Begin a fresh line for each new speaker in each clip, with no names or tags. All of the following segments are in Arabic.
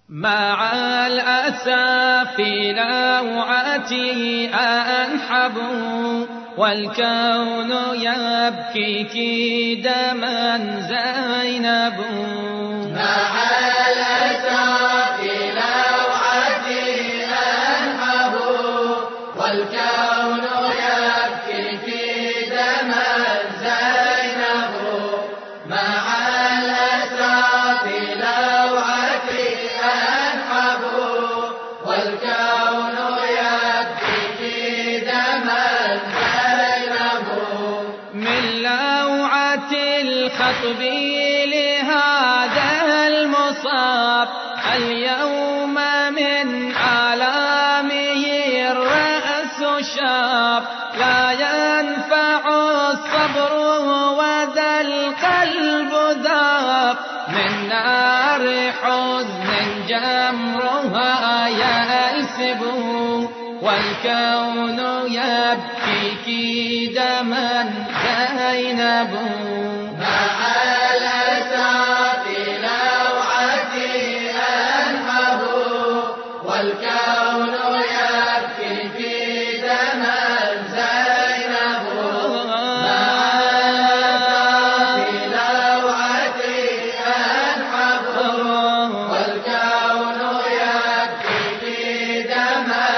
مع الأسى في لوعتي أنحب والكون يبكيك دما زينب.
مع الأسى في لوعتي أنحب والكون يبكيك دما زينب. مع الأسى في لوعتي أنحب والكون يبكيك دما زينب.
من لوعة الخطب لهذا المصاب اليوم من آلامه الرأس شاب. لا ينفع الصبر وذا القلب ذاب من نار حزن جمرها يلسب والكون يبكيك دما زينب.
مع الأسى في لوعتي أنحب والكون يبكيك دما زينب. مع الأسى في لوعتي أنحب والكون يبكيك دما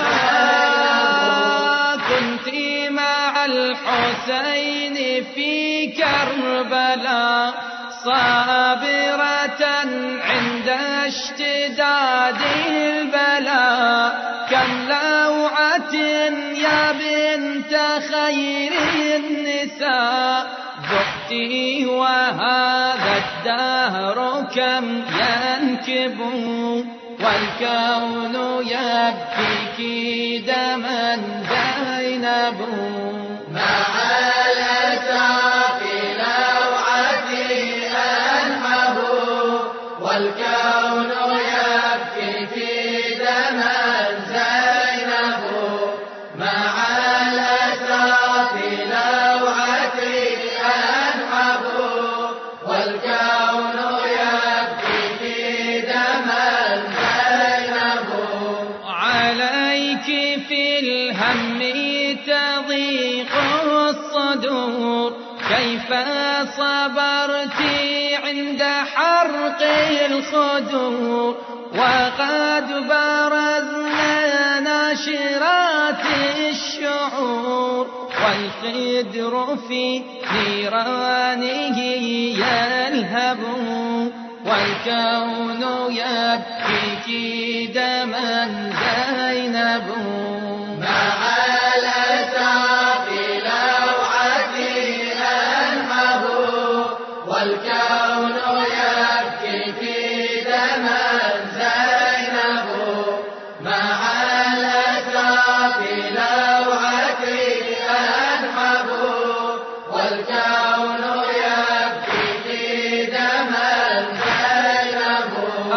زينب.
كنت مع الحسين في كربلاء صابرة عند اشتداد البلاء. كم لوعة يا بنت خير النساء ذقتي وهذا الدهر كم ينكب والكون يبكيك دما زينب.
مع الأسى في لوعتي أنحب والكون يبكيك دما زينب. مع الأسى في لوعتي أنحب والكون يبكيك دما زينب.
عليك في الهم تضيق الصدور كيف صبرت عند حرق الخدور وقد برزنا ناشرات الشعور والخدر في نيرانه يلهب والكون يبكيك دما زينب.
مع الأسى في لوعتي أنحب والكون يبكيك دما زينب. مع الأسى في لوعتي أنحب والكون يبكيك دما زينب.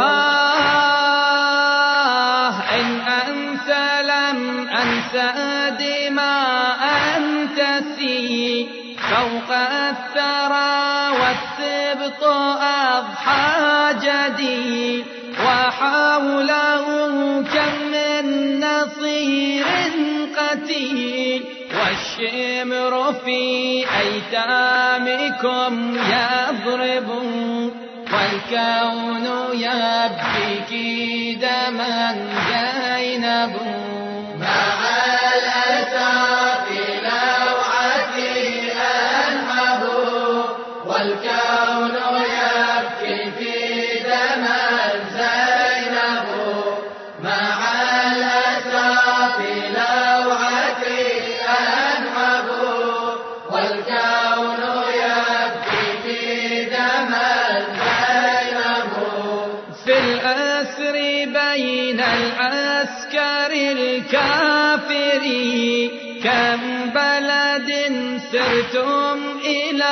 إن أنت لم أنسى دماء تسيل فوق الثرى والسبط أضحى جديد وحوله كم من نصير قتيل والشمر في أيتامكم يضرب والكون يبكيك دما زينب.
مع الأسى في لوعتي أنحب والكون يبكيك دما زينب. مع الأسى في لوعتي أنحب والكون يبكيك دما زينب.
في الأسر بين العسكر الكافرين كم بلد سرتم إلى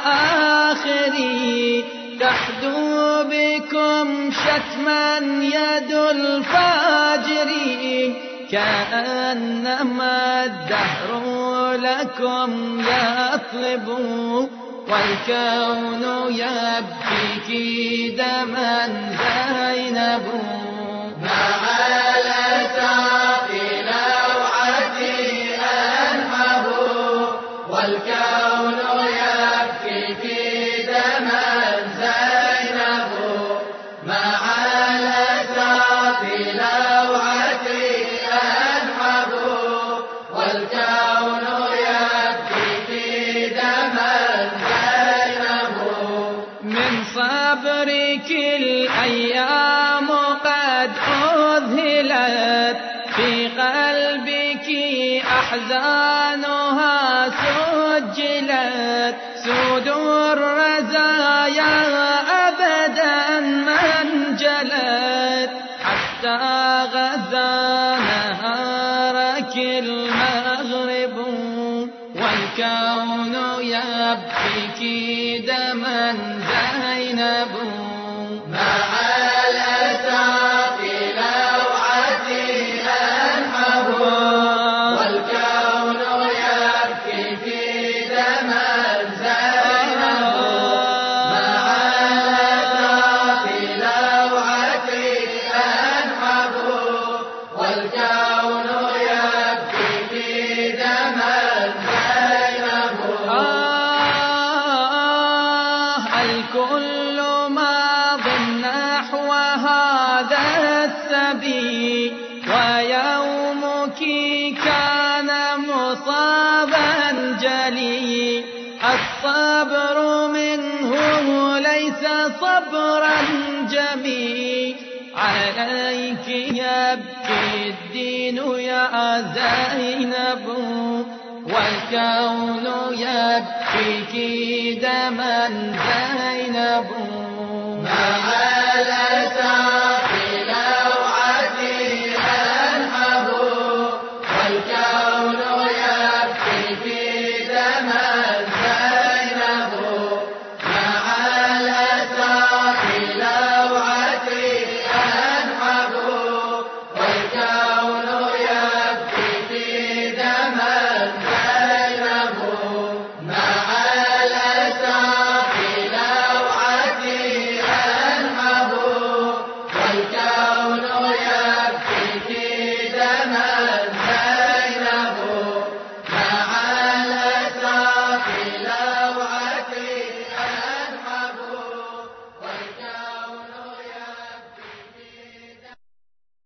آخره تحدو بكم شتما يد الفاجرين كأنما الدهر لكم يطلب والكون يبكيك دما زينب. أحزانها سجلت سود الرزايا أبدا ما انجلت حتى غزا نهارك المغرب والكون يبكيك دما زينب
مع الأسى في لوعتي أنحب والكون يبكيك دما زينب مع الأسى في لوعتي أنحب والكون يبكيك دما زينب
الكل ماض نحو هذا السبيل ويومك كان مصابا جلي الصبر منه ليس صبرا جميل عليك يبكي الدين يا زينب والكون يبكيك دما زينب